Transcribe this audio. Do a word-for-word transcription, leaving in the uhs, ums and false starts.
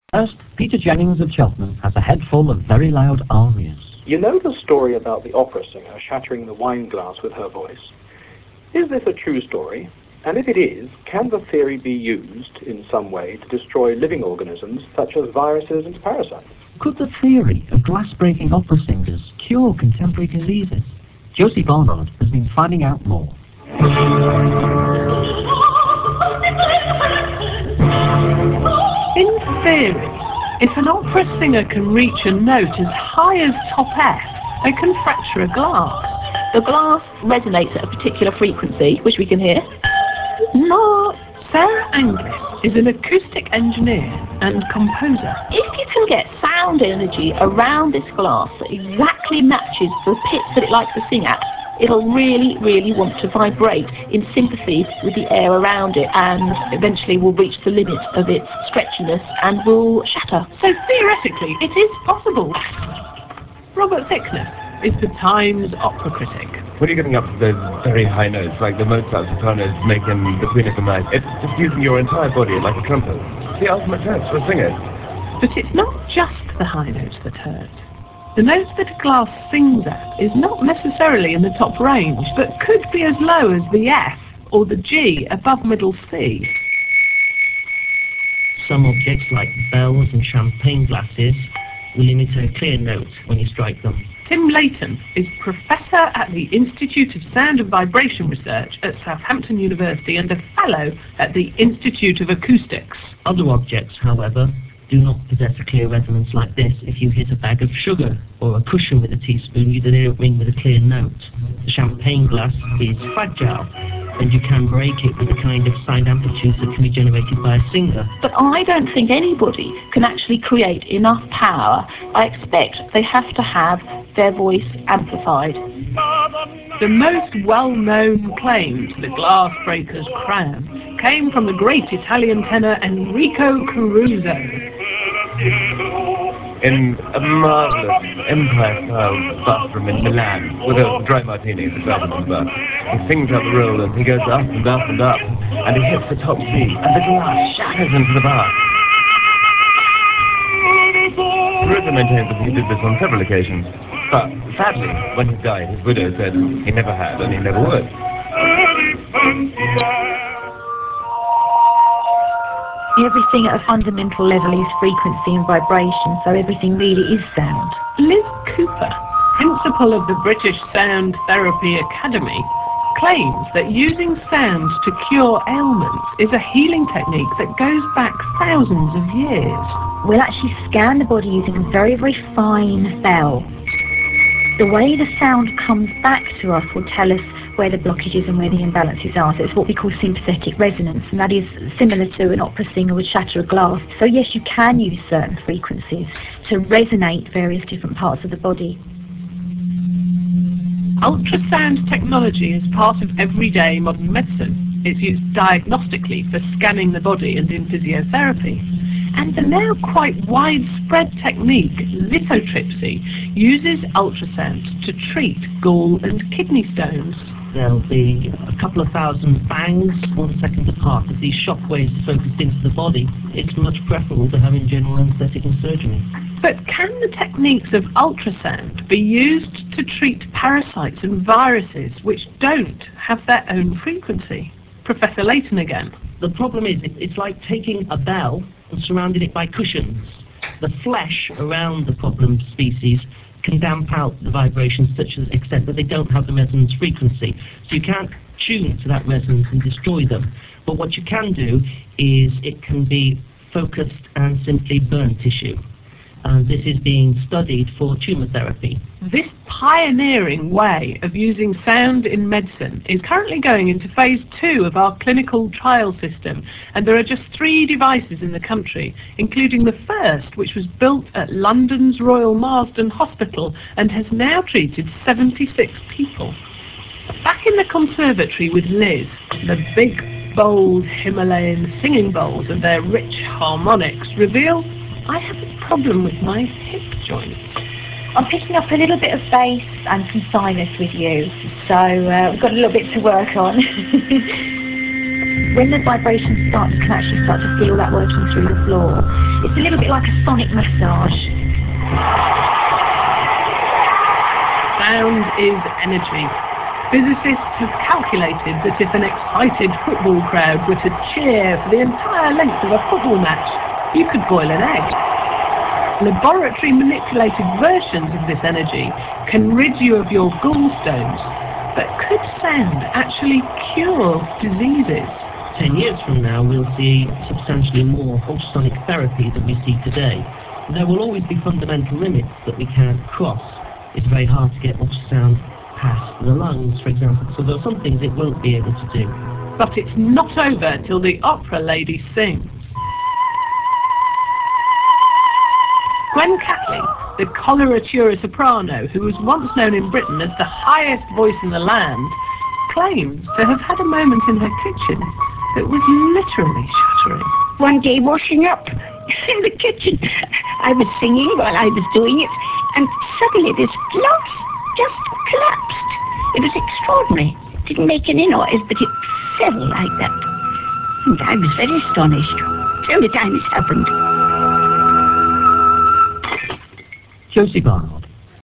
First, Peter Jennings of Cheltenham has a head full of very loud arias. You know the story about the opera singer shattering the wine glass with her voice? Is this a true story? And if it is, can the theory be used in some way to destroy living organisms such as viruses and parasites? Could the theory of glass-breaking opera singers cure contemporary diseases? Josie Barnard has been finding out more. In theory, if an opera singer can reach a note as high as top F, they can fracture a glass. The glass resonates at a particular frequency, which we can hear. No. Sarah Angus is an acoustic engineer and composer. If you can get sound energy around this glass that exactly matches the pitch that it likes to sing at, it'll really, really want to vibrate in sympathy with the air around it, and eventually will reach the limit of its stretchiness and will shatter. So theoretically, it is possible. Robert Thickness is the Times opera critic. When you're getting up to those very high notes, like the Mozart sopranos making The Queen of the Night, it's just using your entire body like a trumpet. It's the ultimate test for a singer. But it's not just the high notes that hurt. The note that a glass sings at is not necessarily in the top range, but could be as low as the F or the G above middle C. Some objects like bells and champagne glasses will emit a clear note when you strike them. Tim Layton is professor at the Institute of Sound and Vibration Research at Southampton University and a fellow at the Institute of Acoustics. Other objects, however, do not possess a clear resonance like this. If you hit a bag of sugar or a cushion with a teaspoon, you don't ring with a clear note. The champagne glass is fragile, and you can break it with the kind of sound amplitudes that can be generated by a singer. But I don't think anybody can actually create enough power. I expect they have to have their voice amplified. The most well-known claim to the glass breaker's crown came from the great Italian tenor Enrico Caruso. In a marvellous Empire-style bathroom in Milan, with a dry martini beside him on the bar, he sings out the roll and he goes up and up and up, and he hits the top C, and the glass shatters into the bar. Caruso maintains that he did this on several occasions, but sadly, when he died, his widow said he never had and he never would. Everything at a fundamental level is frequency and vibration, so everything really is sound. Liz Cooper, principal of the British Sound Therapy Academy, claims that using sound to cure ailments is a healing technique that goes back thousands of years. We'll actually scan the body using a very, very fine bell. The way the sound comes back to us will tell us where the blockages and where the imbalances are. So it's what we call sympathetic resonance, and that is similar to an opera singer would shatter a glass. So yes, you can use certain frequencies to resonate various different parts of the body. Ultrasound technology is part of everyday modern medicine. It's used diagnostically for scanning the body and in physiotherapy. And the now quite widespread technique, lithotripsy, uses ultrasound to treat gall and kidney stones. There'll be a couple of thousand bangs one second apart as these shock waves are focused into the body. It's much preferable to having general anaesthetic and surgery. But can the techniques of ultrasound be used to treat parasites and viruses which don't have their own frequency? Professor Layton again. The problem is, it, it's like taking a bell and surrounding it by cushions. The flesh around the problem species can damp out the vibrations such as extent that they don't have the resonance frequency. So you can't tune to that resonance and destroy them. But what you can do is it can be focused and simply burn tissue. And this is being studied for tumour therapy. This pioneering way of using sound in medicine is currently going into phase two of our clinical trial system, and there are just three devices in the country, including the first, which was built at London's Royal Marsden Hospital and has now treated seventy-six people. Back in the conservatory with Liz, the big, bold Himalayan singing bowls and their rich harmonics reveal I have a problem with my hip joint. I'm picking up a little bit of bass and some sinus with you, so uh, we've got a little bit to work on. when the vibrations start, you can actually start to feel that working through the floor. It's a little bit like a sonic massage. Sound is energy. Physicists have calculated that if an excited football crowd were to cheer for the entire length of a football match, you could boil an egg. Laboratory manipulated versions of this energy can rid you of your gallstones, but could sound actually cure diseases? Ten years from now, we'll see substantially more ultrasonic therapy than we see today. There will always be fundamental limits that we can't cross. It's very hard to get ultrasound past the lungs, for example, so there are some things it won't be able to do. But it's not over till the opera lady sings. Gwen Catley, the coloratura soprano, who was once known in Britain as the highest voice in the land, claims to have had a moment in her kitchen that was literally shattering. One day washing up in the kitchen, I was singing while I was doing it, and suddenly this glass just collapsed. It was extraordinary. It didn't make any noise, but it fell like that. And I was very astonished. It's the only time it's happened. Josie Barnard